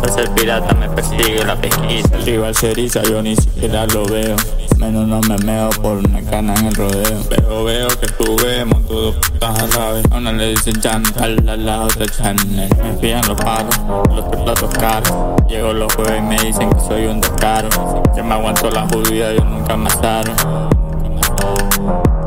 Por ser pirata me persigue la pesquisa. El rival se eriza, yo ni siquiera lo veo. Menos no me meo por una cana en el rodeo. Veo que sube, monto dos putas a la vez. A una le dicen Chantal, a la otra Chanel. Me fijan los paros, los platos caros. Llego los jueves y me dicen que soy un descaro. Que me aguanto la judía, yo nunca me asaro.